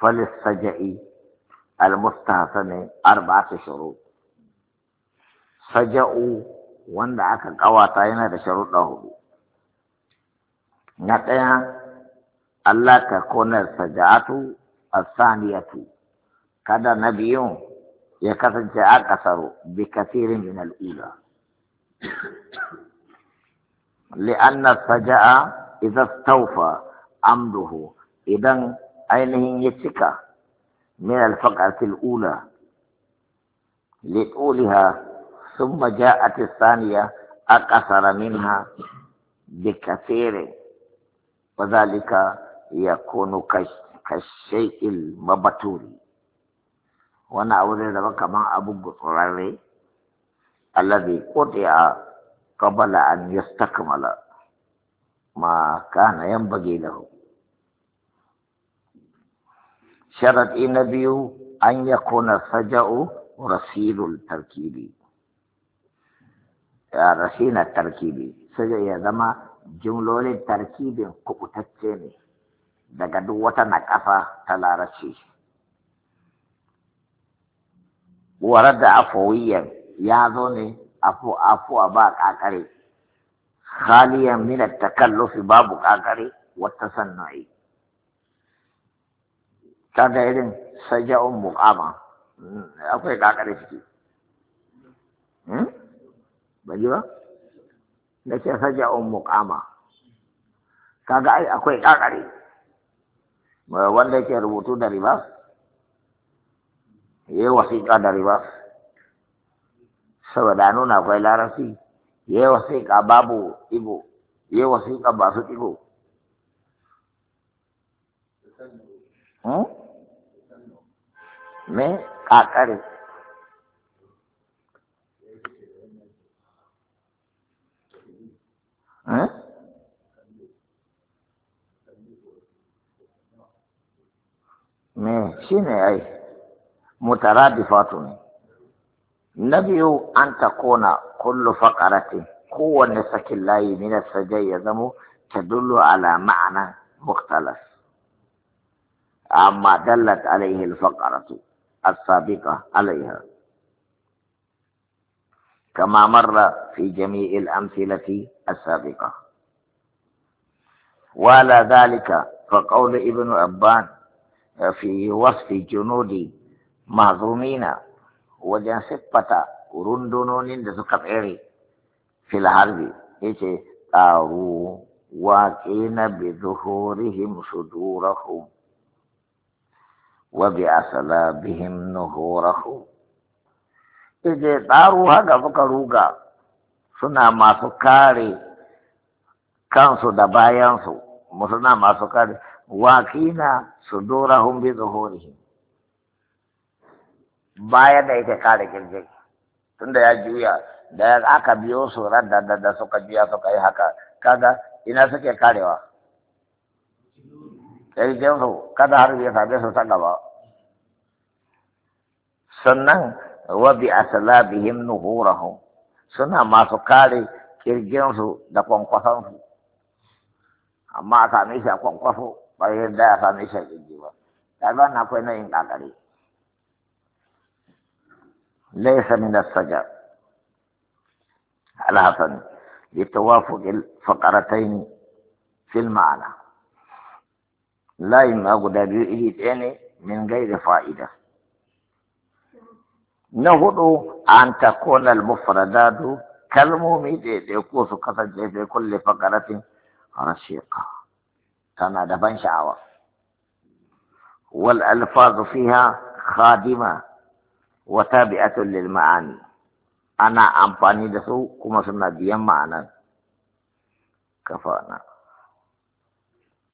فللسجع المستحسن 4 شروط. سجع wanda aka ƙawata yana da sharuɗa 4. Na ɗaya, Allah ta kona saja'atu as-saniyatu, kada na biyun ya kasance a ƙasaru bi kasirin min al-ula. Li'anna saja'a idza stawfa amduhu, idan ainihin ya cika min al-faqati al-ula li'uliha ثم جاءت الثانية أقصر منها بكثير، وذلك يكون كالشيء المبتور. وانا أولي لك ما أبو قصراري الذي قطع قبل أن يستكمل ما كان ينبغي له. شرط النبي أن يكون السجع رسيل التركيب، رسينا التركيبي سجع يزما جملول التركيب كبتتشيني daga duk wata naƙasa ta larabci. Warar da afuwiyan ya zo ne afuwa ba ƙaƙare, khaliyan min takallufi babu ƙaƙare wata sanna'i. Kaga irin saja'un muqama akwai ƙaƙare ciki. Baji ba? Da ke saja'un muqama kaga ai akwai ƙaƙare. Wanda yake rubutu da riba ya yi wasiƙa da riba saboda nuna akwai larabci, ya yi wasiƙa babu ibo, ya yi wasiƙa ba su ibo. Me ƙaƙare me shi ne ai mutaradifatu ne. Na biyu, an takona kullu faqaratin, kowanne sakin layi min as-sajai ya zamo tadullu ala ma'ana mukhtalaf amma dallat alayhi al-faqaratu as-sabiqa alayha kama marra fi jami'i al-amthilati as-sabiqa. Wala dhalika fa qawlu ibn Abban في وصف جنود معظومين وجن صفة رندنون دسكت إيري في الحرب إيش طاروا واقين بظهورهم صدورهم وبأسلابهم نهورهم. إيش طاروا هذا فكروغا سنا ما سكاري كانسو دبايانسو مسنا ما سكاري wakina sudurahum bi zuhurihim, baya da yake kare kirje tunda ya juya da aka biyo su radda da suka juya suka yi haka, kaga ina suke karewa kirjin su kada har ya sabe su ta gaba. Sannan wa bi aslabihim nuhurahum, suna masu kare kirjin su da kwankwason su, amma a same shi a kwankwaso ba yadda ya same shi a kirji ba. Kaga na akwai nau'in ƙaƙari. Laysa min as-sajar al-hasan li tawafuq al-faqratayn fi al-ma'na. Layin ma guda biyu iri ɗaya ne min gairi fa'ida. Na hudu, an takuna al-mufradatu kalmomi ɗaya ko su kasance fi kulli faqratin رشيقة كما دفن شعوة، والألفاظ فيها خادمة وتابعة للمعاني. أنا أمباني دسو كما سنة ديام معنا كفانا.